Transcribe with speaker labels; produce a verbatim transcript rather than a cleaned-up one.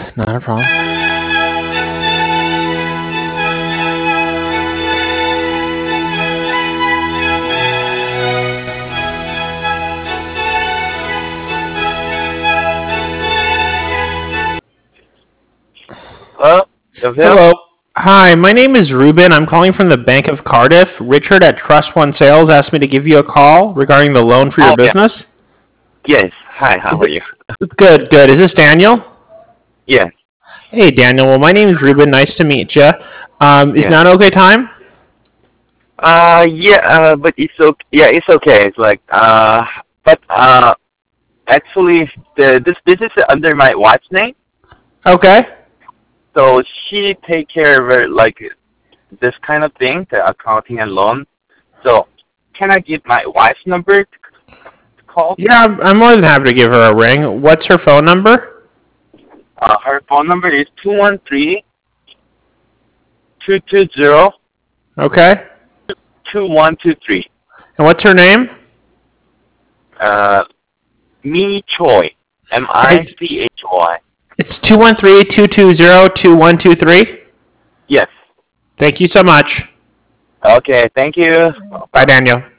Speaker 1: not a problem.
Speaker 2: Hello? 여보세요?
Speaker 1: Hello. Hi, my name is Ruben. I'm calling from the Bank of Cardiff. Richard at Trust One Sales asked me to give you a call regarding the loan for your
Speaker 2: Oh, yeah.
Speaker 1: business.
Speaker 2: Yes. Hi, how
Speaker 1: Is
Speaker 2: are
Speaker 1: it-
Speaker 2: you?
Speaker 1: Good, good. Is this Daniel?
Speaker 2: Yes.
Speaker 1: Hey, Daniel. Well, my name is Ruben. Nice to meet you. Um, is
Speaker 2: Yeah.
Speaker 1: now an okay time?
Speaker 2: Uh, yeah, uh, but it's okay. Yeah, it's okay. It's like, uh, but, uh, actually, the, this, this is under my wife's name.
Speaker 1: Okay.
Speaker 2: So she take care of it, like, this kind of thing, the accounting and loan. So, can I give my wife's number to, to call?
Speaker 1: Yeah, I'm, I'm more than happy to give her a ring. What's her phone number?
Speaker 2: Uh, her phone number is two one three, two two zero,
Speaker 1: Okay.
Speaker 2: two one two three.
Speaker 1: And what's her name?
Speaker 2: Uh, Mi Choi. M I C H O I.
Speaker 1: It's two one three, two two zero, two one two three.
Speaker 2: Yes.
Speaker 1: Thank you so much.
Speaker 2: Okay, thank you.
Speaker 1: Bye, Daniel.